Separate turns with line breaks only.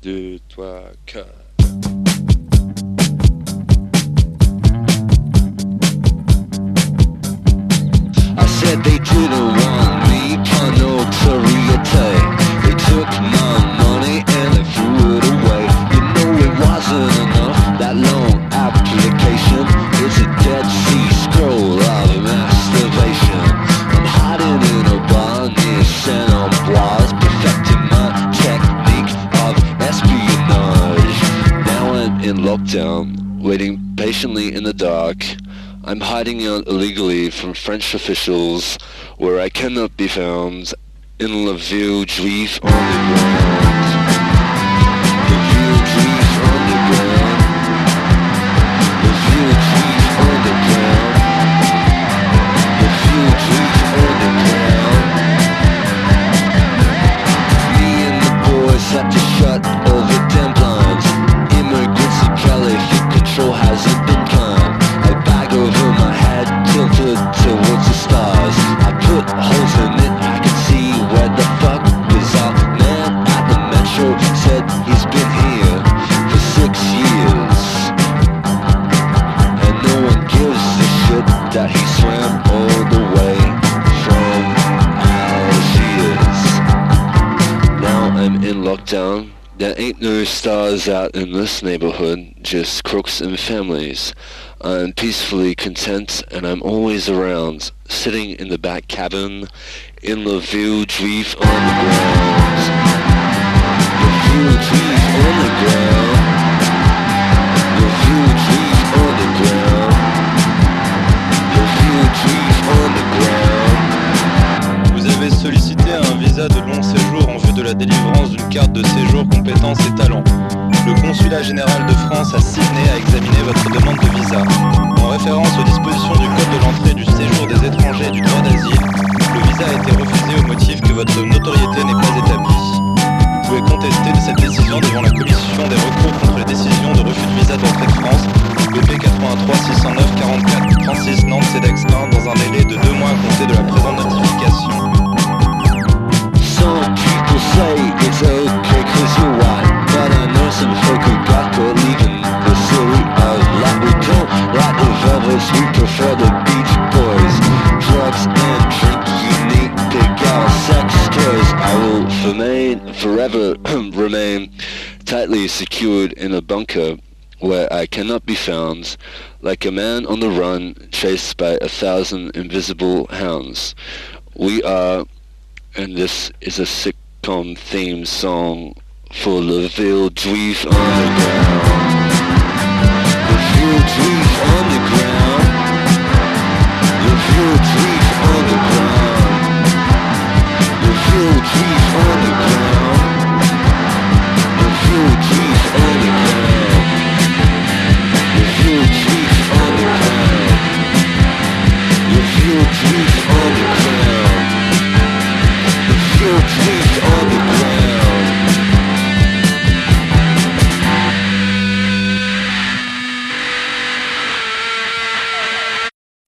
2, 3, 4.
I said they didn't want me for notoriety. They took my money and they threw it away. You know it wasn't enough, that long application. It's a Dead Sea Scroll of masturbation. I'm hiding in a bar near Saint-Ambroise, perfecting my technique of espionage. Now I'm in lockdown, waiting patiently in the dark. I'm hiding out illegally from French officials, where I cannot be found, in La Ville Juif underground. La Ville Juif underground. La Ville Juif underground. La Ville Juif underground. Me and the boys had to shut all the damn blinds. Immigrants in California, control hasn't been kind. Over my head, tilted towards the stars. I put holes in it, I can see where the fuck is our man at the metro said he's been here for 6 years. And no one gives a shit that he swam all the way from Algiers. Now I'm in lockdown. There ain't no stars out in this neighborhood, just crooks and families. I'm peacefully content and I'm always around, sitting in the back cabin in La Ville Juif underground. La Ville Juif underground. La Ville Juif underground. La Ville Juif underground.
Vous avez sollicité un visa de long séjour en vue de la délivrance d'une carte de séjour compétences et talents. Le consulat général de France à Sydney a examiné votre demande de visa. En référence aux dispositions du code de l'entrée et du séjour des étrangers et du droit d'asile, le visa a été refusé au motif que votre notoriété n'est pas établie. Vous pouvez contester de cette décision devant la commission des recours contre les décisions de refus de visa d'entrée de France, BP 83 609 44 36 Nantes CEDEX 1, dans un délai de 2 mois à compter de la présente notification.
Some people say it's okay 'cause you're white, but I know some folk who got caught leaving the city of light. We don't like the velvets, we prefer the Beach Boys. Drugs and drink, unique big gal sex toys. I will forever remain tightly secured in a bunker where I cannot be found, like a man on the run, chased by 1,000 invisible hounds. We are, and this is a sitcom theme song for La Ville Juif underground. La Ville Juif underground. La Ville Juif underground. La Ville Juif underground. La Ville Juif underground. La Ville Juif underground. La Ville Juif underground. The Ville Juif underground.